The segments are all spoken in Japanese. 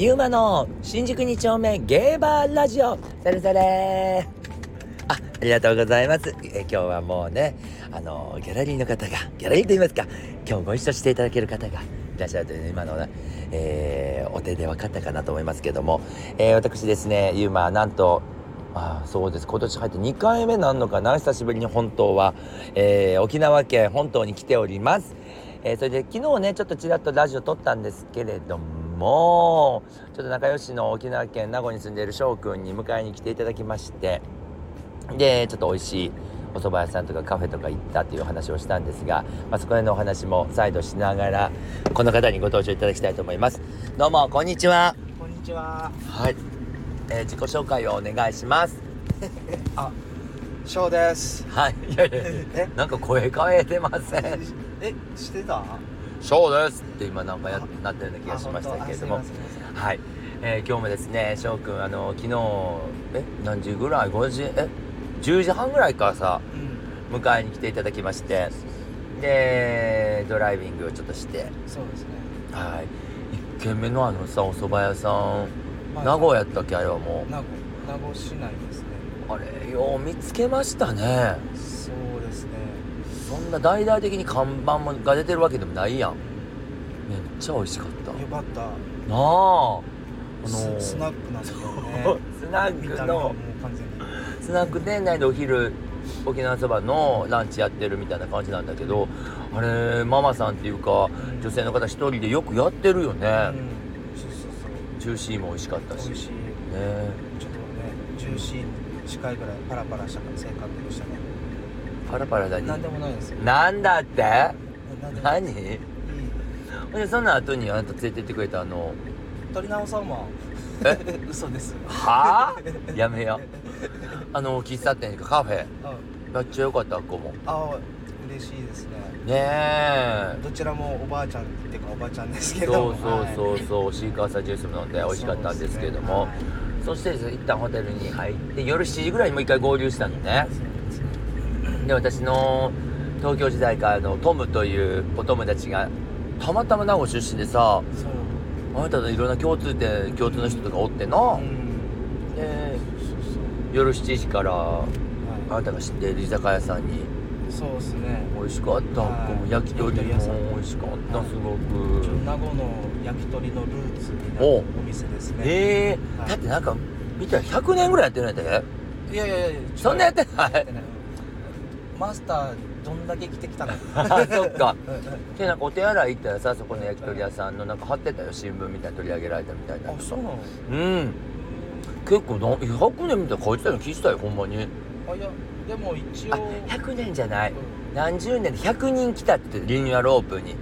ゆうまの新宿2丁目ゲーバーラジオ、それそれ。ありがとうございます。今日はもうね、ギャラリーの方が、ギャラリーと言いますか、今日ご一緒していただける方がいらっしゃるという、今のね、お手で分かったかなと思いますけども、私ですね、ゆうまなんとそうです、今年入って2回目なんのかな、久しぶりに本島は、沖縄県本島に来ております。それで昨日ねちょっとちらっとラジオ撮ったんですけれども、ちょっと仲良しの沖縄県名護に住んでいる翔くんに迎えに来ていただきまして、でちょっと美味しいお蕎麦屋さんとかカフェとか行ったっていう話をしたんですが、そこら辺のお話も再度しながらこの方にご登場いただきたいと思います。どうもこんにちは。 こんにちは。 はい、自己紹介をお願いします。 翔です。 はい、いやいやなんか声変えてません？ してた？ 翔ですって今なんかなったような気がしましたけれども、はい、今日もですね翔くん昨日何時ぐらい5時10時半ぐらいからさ、迎えに来ていただきまして、でドライビングをちょっとして、 そうですね。 はい、1軒目のさお蕎麦屋さん、名護やったっけ？あれはもう名護市内ですね。 あれよう見つけましたね。 そうですね。 そんな大々的に看板が出てるわけでもないやん。めっちゃ美味しかった。 よかった。 なあ、 スナックなんですけどね。 スナックのもう完全にスナック店内でお昼沖縄そばのランチやってるみたいな感じなんだけど、あれママさんっていうか、女性の方一人でよくやってるよね。 そうジューシーも美味しかったし美味しいね。ちょっとねジューシーに近いぐらいパラパラした性格でしたね。 パラパラだになんでもないですよ。 なんだって？何？ いいでその後にあなた連れてってくれた取り直そうも嘘です。 はぁやめよ喫茶店かカフェめっちゃ良かった。ここも嬉しいですね。 ねえ、 どちらもおばあちゃんっていうかおばちゃんですけど、 そうシーカーサージュースも飲んで美味しかったんですけれども、そしてですね、一旦ホテルに入って夜7時ぐらいにもう一回合流したのね。で私の東京時代からのトムというお友達がたまたま名護出身でさ、あなたのいろんな共通の人とかおってな、で夜7時からあなたが知っている居酒屋さんに、 そうですね、 美味しかった。焼き鳥も美味しかった、すごく。 名護の焼き鳥のルーツになるお店ですね。 だってなんか見たら100年ぐらいやってるんやったっけ？ いやそんなやってない。 マスターどんだけ来てきたのそっか。でなんかお手洗い行ったらさ、そこの焼き鳥屋さんのなんか貼ってたよ、新聞みたいな取り上げられたみたいな。 そうなの？ 結構100年みたいな書いてたの聞いてたよ、ほんまに。 いやでも一応 100年じゃない、何十年で100人来たって言って、リニューアルオープンに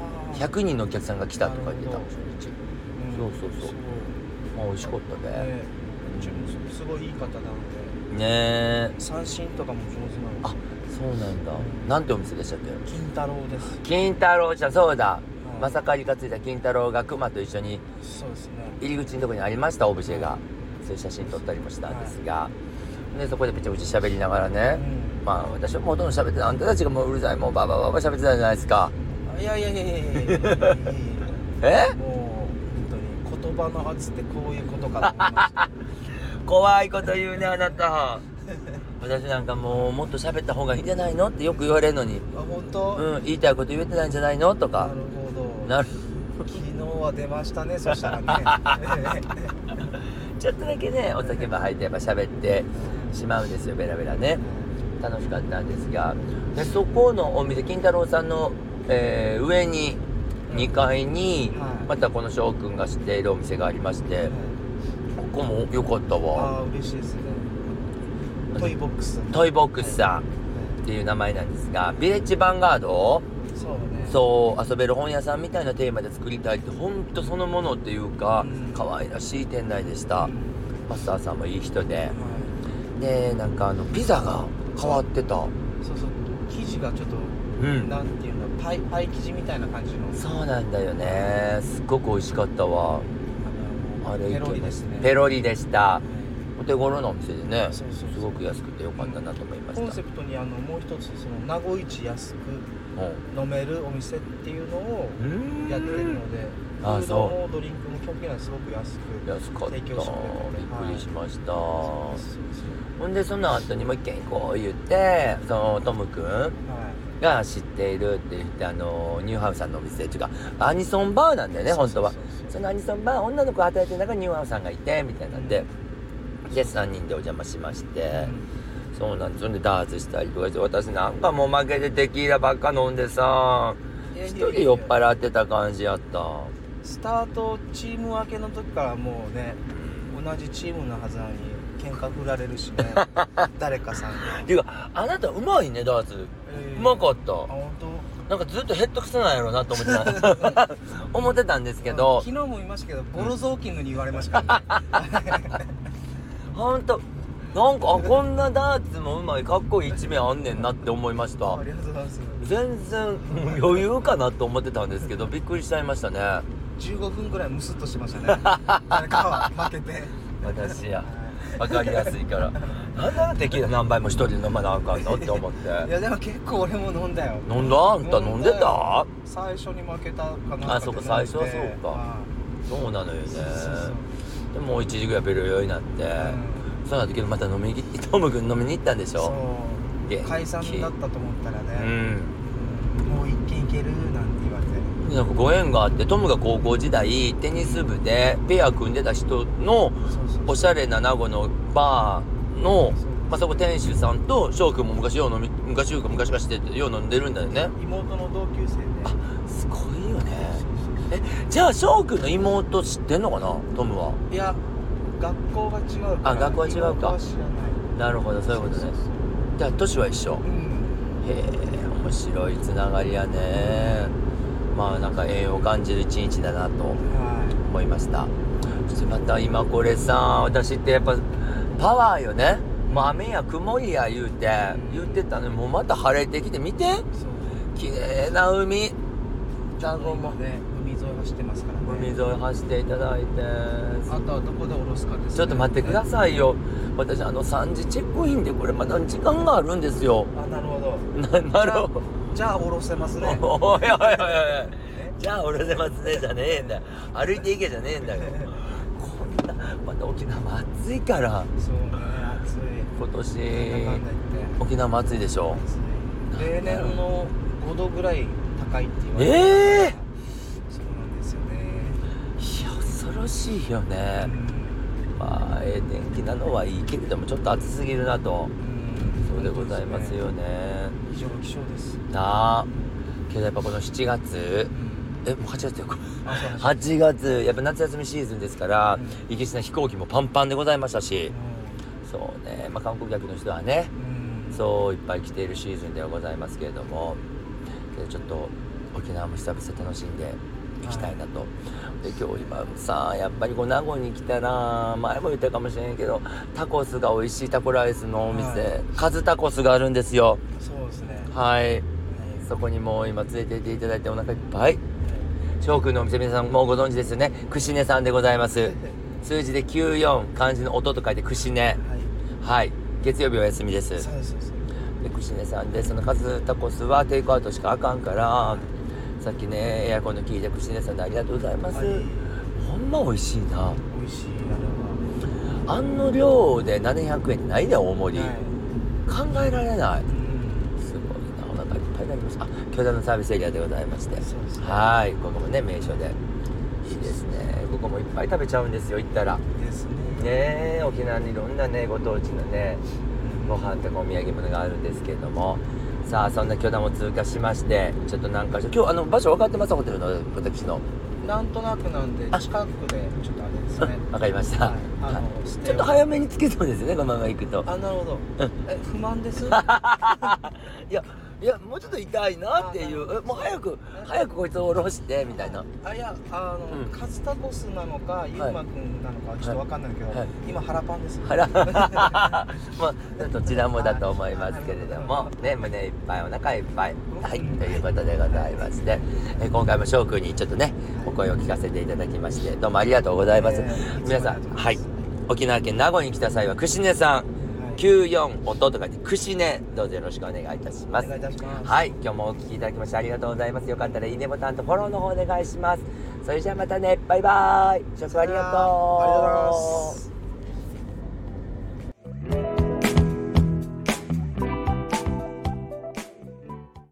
100人のお客さんが来たとか言ってた。そう美味しかったね。 すごいいい方なのでね。 三振とかも上手なの。 そうなんだ。なんてお店でしたっけ？ 金太郎です。 金太郎じゃ、そうだ、まさかりがついた金太郎が熊と一緒に入り口のところにありました、オブジェが。そういう写真撮ったりもしたんですが、でそこでぺちゃくちゃ喋りながらね、私はもうほとんど喋ってない、あんたたちがもううるさい、もうババババ喋ってたじゃないですか。 いやもう本当に言葉の圧ってこういうことかと思いました怖いこと言うね、あなた。私なんかもっと喋った方がいいんじゃないのってよく言われるのに、 本当？ 言いたいこと言えてないんじゃないのとか。 なるほど。昨日は出ましたね、そしたらねちょっとだけねお酒も入ってやっぱ喋ってしまうんですよ、ベラベラね。楽しかったんですが、でそこのお店金太郎さんの、上に2階にまたこの翔くんが知っているお店がありまして、ここも良かったわ。 嬉しいですね。トイボックスさんっていう名前なんですが、ビレッジヴァンガード、そう遊べる本屋さんみたいなテーマで作りたいって、ほんとそのものっていうか、可愛らしい店内でした。マスターさんもいい人で、でなんかピザが変わってた。生地がちょっと、なんていうの、パイ生地みたいな感じの。そうなんだよね、すっごく美味しかったわ。あれペロリでした。 お手頃なお店でね、 そうそうそうすごく安くてよかったなと思いました。 コンセプトにもう一つその名古屋一安く飲めるお店っていうのをやってるので、フードもドリンクも基本的にはすごく安く提供してくれるので、 びっくりしました。 そうほんでその後にもう一軒行こう言ってそのトムくんが知っているって言ってニューハウスさんのお店っていうかアニソンバーなんだよね本当は。そのアニソンバー女の子が働いてる中にニューハウスさんがいてみたいなんで、で3人でお邪魔しまして、そうなんです。そんでダーツしたりとかして、私なんかもう負けてテキーラばっか飲んでさ一人酔っ払ってた感じやった。 スタートチーム分けの時からもうね同じチームのはずなのに喧嘩振られるしね誰かさんがっていうかあなたうまいねダーツ、うまかった。 本当なんかずっとヘッドクソなんやろうなと思ってた思ってたんですけど、 昨日も言いましたけどボロ雑巾のに言われましたからねほんとなんかこんなダーツもうまいかっこいい一面あんねんなって思いました。 ありがとうございます。 全然余裕かなと思ってたんですけどびっくりしちゃいましたね。 15分ぐらいムスッとしてましたね誰かは負けて私や分かりやすいからなんでテキーラ何杯も一人で飲まなあかんのって思っていやでも結構俺も飲んだよ。 飲んだあんた飲んでた。 最初に負けたかな。 あそこ最初はそうか、そうなのよね。でも1時ぐらいベロ酔いになって、その時また飲みにトム君飲みに行ったんでしょ。 そう解散だったと思ったらね、もう一軒行けるなんて言われて、 なんかご縁があってトムが高校時代テニス部でペア組んでた人のおしゃれな名護のバーのそこ店主さんと翔くんも昔から知っててよう飲んでるんだよね。 妹の同級生で。 あすごいよね。じゃあ翔くんの妹知ってんのかなトムは。 いや学校が違うから。 あ学校は違うか。 妹は知らない。 なるほどそういうことね。じゃあ年は一緒。へえ面白いつながりやね。まあなんか縁を感じる一日だなと思いました。そしてまた今これさ私ってやっぱパワーよね。もう雨や曇りや言ってたのにもうまた晴れてきて見て綺麗な海。 双子もね海沿い走ってますからね。 海沿い走っていただいて、 あとはどこで降ろすかですね。 ちょっと待ってくださいよ。私3時チェックインでこれまだ時間があるんですよ。 あなるほど。 なるほど。 じゃあ降ろせますね。 おいおいおいおいじゃあ降ろせますねじゃねえんだよ。歩いていけじゃねえんだよ。こんなまた沖縄も暑いから。 そうね暑い。 今年なんだかんだ言って沖縄も暑いでしょ。 例年の5度ぐらい高いって言われて、そうなんですよね。 いや恐ろしいよね。まあ天気なのはいいけれどもちょっと暑すぎるなと。そうでございますよね。 異常気象ですなあけどやっぱこの7月、もう8月よ 8 月やっぱ夏休みシーズンですから、いけしな飛行機もパンパンでございましたし、そうね、観光客の人はね、そういっぱい来ているシーズンではございますけれども、けどちょっと沖縄も久々楽しんでいきたいなと。で今日今さやっぱり名護に来たら前も言ったかもしれんけどタコスが美味しいタコライスのお店、カズタコスがあるんですよ。 そうですね。 はい、そこにもう今連れて行っていただいてお腹いっぱい。翔くんのお店皆さんもうご存知ですよね。串根さんでございます数字で94漢字の音と書いて串根。はい、月曜日は休みです。 そうですで串根さんでそのカズタコスはテイクアウトしかあかんから、さっきねエアコンの効いた串根さんでありがとうございます。ほんま美味しいな。 美味しいあれは。 あんの量で700円ってないで大盛り、考えられない。すごいな。お腹いっぱいになりました。巨大なサービスエリアでございまして、はい、ここもね名所でいいですね。ここもいっぱい食べちゃうんですよ行ったらですね。沖縄にいろんなねご当地のねご飯とかお土産物があるんですけれども、さあそんな巨大も通過しまして、ちょっとなんか今日場所分かってます。ホテルの私のなんとなくなんで近くでちょっとあれですね。 わかりました、ちょっと早めに着けそうですねこのまま行くと。 なるほど。不満ですいやもうちょっと痛いなっていう、もう早くこいつを下ろしてみたいな。 いやカツタコスなのかユーマくんなのかちょっと分かんないけど、今腹パンですよ。 まあどちらもだと思いますけれどもね、胸いっぱいお腹いっぱい、はい、ということでございまして、今回も翔くんにちょっとねお声を聞かせていただきましてどうもありがとうございます。皆さんはい沖縄県名護に来た際はくしねさん、94音とかでくしね、どうぞよろしくお願いいたします。 お願いいたします。 はい、今日もお聞きいただきましてありがとうございます。よかったらいいねボタンとフォローの方お願いします。それじゃあまたね、バイバーイ。ショスありがとう。